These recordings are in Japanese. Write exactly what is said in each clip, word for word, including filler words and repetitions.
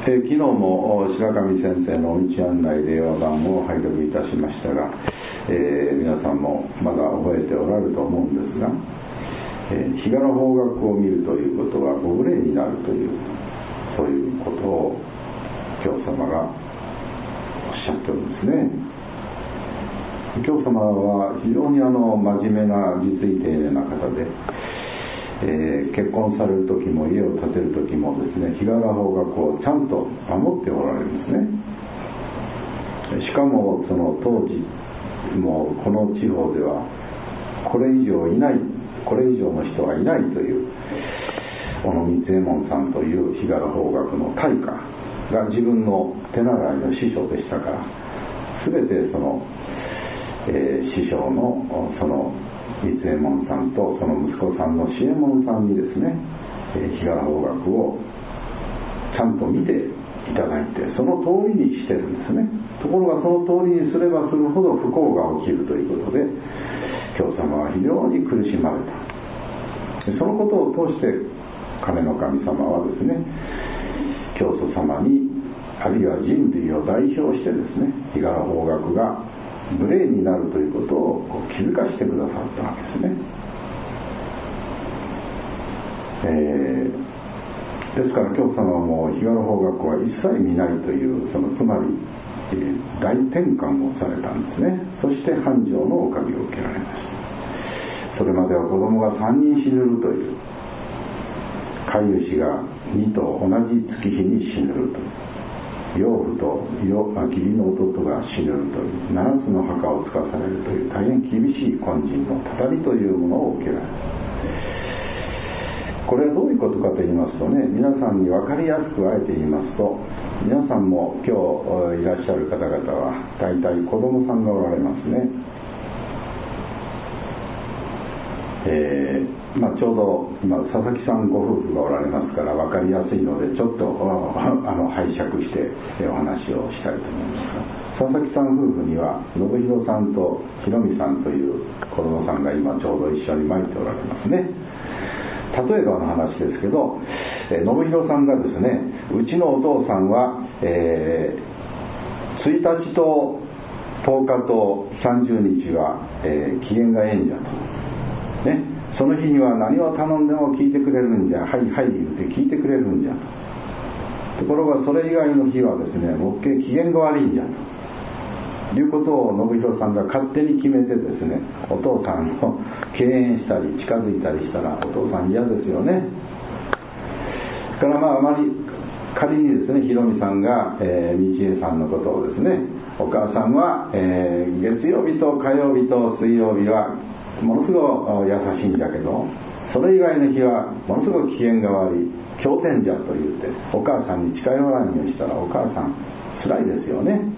えー、昨日も白神先生の道案内令和版を拝読いたしましたが、えー、皆さんもまだ覚えておられると思うんですが、えー、日柄方角を見るということはご無礼になるという、そういうことを教様がおっしゃっておるんですね。教様は非常にあの真面目な実意丁寧な方で、えー、結婚される時も家を建てる時もですね、日柄方角をちゃんと守っておられるんですね。しかもその当時もうこの地方ではこれ以上いない、これ以上の人はいないという小野光右衛門さんという日柄方角の大家が自分の手習いの師匠でしたから、全てその、えー、師匠のその光右衛門さんとその息子さんの志右衛門さんにですね、えー、日柄方角をちゃんと見ていただいて、その通りにしてるんですね。ところがその通りにすればするほど不幸が起きるということで、教様は非常に苦しまれた。そのことを通して金の神様はですね、教祖様にあるいは人類を代表してですね、日柄方角が無礼になるということを気づかしてくださったわけですね。えー、ですから教祖様はもう日柄方角は一切見ないという、そのつまり、えー、大転換をされたんですね。そして繁盛のおかげを受けられました。それまでは子供がさんにん死ぬるという、飼い主がにと同じ月日に死ぬるという、養父と義理の弟が死ぬるというななつの墓をつかされるという大変厳しい根人のたたりというものを受けられる。これはどういうことかと言いますとね、皆さんに分かりやすくあえて言いますと、皆さんも今日いらっしゃる方々は大体子供さんがおられますね。えーまあ、ちょうど今佐々木さんご夫婦がおられますから分かりやすいので、ちょっとあの拝借してお話をしたいと思いますが、佐々木さん夫婦には信弘さんと弘美さんという子供さんが今ちょうど一緒に参っておられますね。例えばの話ですけど、えー、信弘さんがですね、うちのお父さんは、えー、ついたちととおかとさんじゅうにちは、えー、機嫌がええんじゃとね、その日には何を頼んでも聞いてくれるんじゃ、はいはい言って聞いてくれるんじゃと。ところがそれ以外の日はですね、もっけ機嫌が悪いんじゃということを信弘さんが勝手に決めてですね、お父さんを敬遠したり近づいたりしたらお父さん嫌ですよね。だからまああまり仮にですね、ひろみさんが、えー、道江さんのことをですね、お母さんは、えー、月曜日と火曜日と水曜日はものすごく優しいんだけど、それ以外の日はものすごく機嫌が悪い、狂天じゃと言ってお母さんに近寄らないようにしたら、お母さん辛いですよね。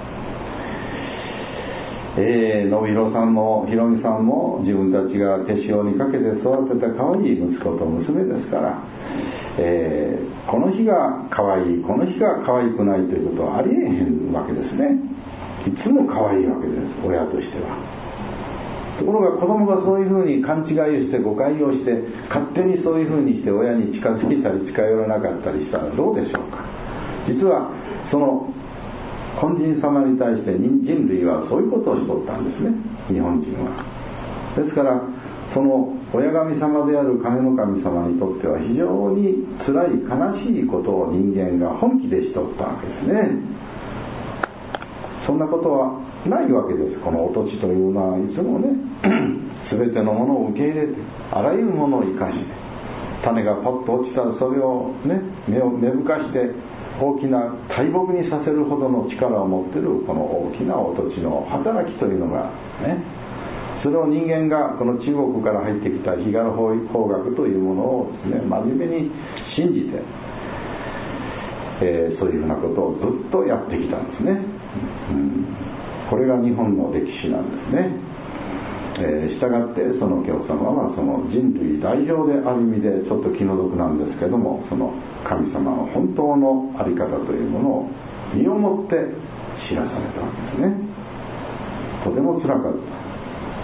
えー、信弘さんもひろみさんも自分たちが手塩にかけて育てた可愛い息子と娘ですから、えー、この日が可愛い、この日が可愛くないということはありえへんわけですね。いつも可愛いわけです、親としては。ところが子供がそういうふうに勘違いをして誤解をして勝手にそういうふうにして親に近づいたり近寄らなかったりしたらどうでしょうか。実はその本人様に対して人類はそういうことをしとったんですね、日本人は。ですからその親神様である金の神様にとっては非常に辛い悲しいことを人間が本気でしとったわけですね。そんなことはないわけです。このお土地というのはいつもね、全てのものを受け入れて、あらゆるものを生かして、種がパッと落ちたらそれをね、芽を芽吹かして大きな大木にさせるほどの力を持っているこの大きなお土地の働きというのがね、それを人間がこの中国から入ってきた日柄方角というものをですね、真面目に信じて、えー、そういうふうなことをずっとやってきたんですね。うん、これが日本の歴史なんですね。えー、したがってその教様はその人類代表である意味でちょっと気の毒なんですけども、その神様の本当の在り方というものを身をもって知らされたわけですね。とてもつらかった、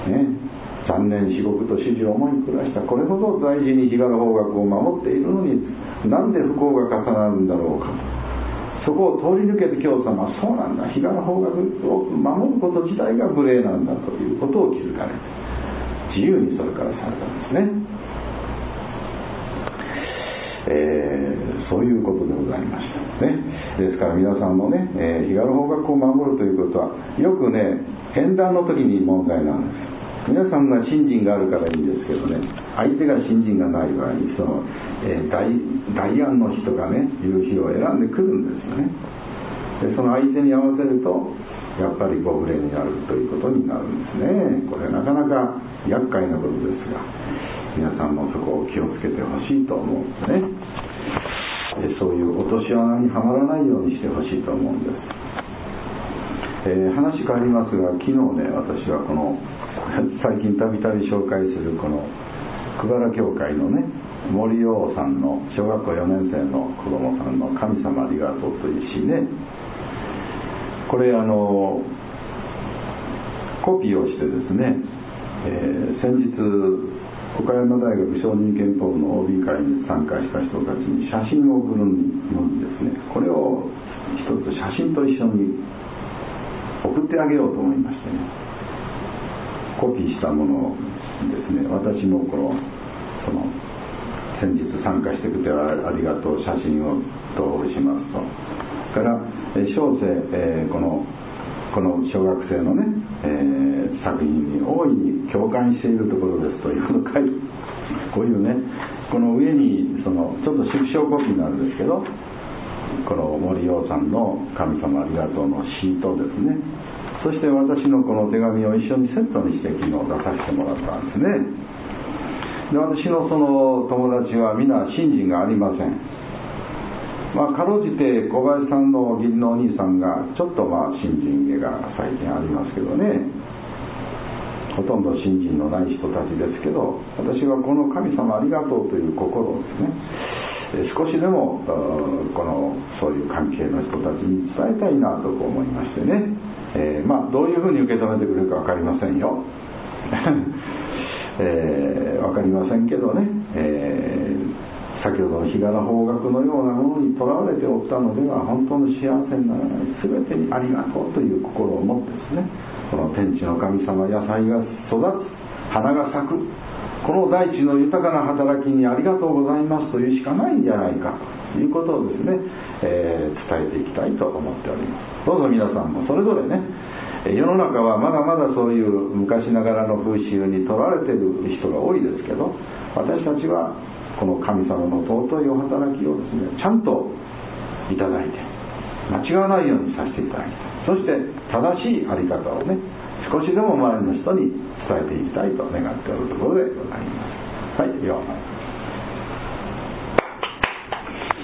ね、残念至極と始終思い暮らした。これほど大事に日柄方角を守っているのになんで不幸が重なるんだろうかそこを通り抜けて教祖様はそうなんだ、日柄方角を守ること自体が無礼なんだということを気づかれて自由にそれからされたんですね。えー、そういうことでございましたね。ですから皆さんもね、えー、日柄方角を守るということはよくね縁談の時に問題なんです。皆さんが信心があるからいいんですけどね、相手が信心がない場合にその、えー、大, 大安の日とかねいう日を選んでくるんですよね。でその相手に合わせるとやっぱりご無礼になるということになるんですね。これなかなか厄介なことですが、皆さんもそこを気をつけてほしいと思うんですね。でそういう落とし穴にはまらないようにしてほしいと思うんです。えー、話変わりますが、昨日ね私はこの最近たびたび紹介するこの久原教会のね森王さんの小学校よねん生の子供さんの神様ありがとうという詩ね、これあのコピーをしてですね、えー、先日岡山大学小児憲法の オービー 会に参加した人たちに写真を送るのにですね、これを一つ写真と一緒に送ってあげようと思いましてね、コピーしたものをですね、私もこのその先日参加してくれてありがとう写真を投稿しますと、それから小生、えー、このこの小学生のね、えー、作品に大いに共感しているところですというのを書いて、こういうねこの上にそのちょっと縮小コピーなんですけど、この森陽さんの神様ありがとうの詩とですね、そして私のこの手紙を一緒にセットにして昨日出させてもらったんですね。で私のその友達は皆信心がありません。まあかろうじて小林さんの義理のお兄さんがちょっとまあ信心が最近ありますけどね、ほとんど信心のない人たちですけど、私はこの神様ありがとうという心をですね、少しでもこのそういう関係の人たちに伝えたいなと思いましてね、えー、まあどういうふうに受け止めてくれるか分かりませんよ、えー、分かりませんけどね、えー先ほどの日柄方角のようなものにとらわれておったのでは本当の幸せにならない、全てにありがとうという心を持ってですね、この天地の神様、野菜が育つ、花が咲く、この大地の豊かな働きにありがとうございますというしかないんじゃないかということをですね、えー、伝えていきたいと思っております。どうぞ皆さんもそれぞれね、世の中はまだまだそういう昔ながらの風習にとらわれている人が多いですけど、私たちはこの神様の尊いお働きをですねちゃんといただいて間違わないようにさせていただきたい、そして正しいあり方をね少しでも周りの人に伝えていきたいと願っておるところでございます。はい、では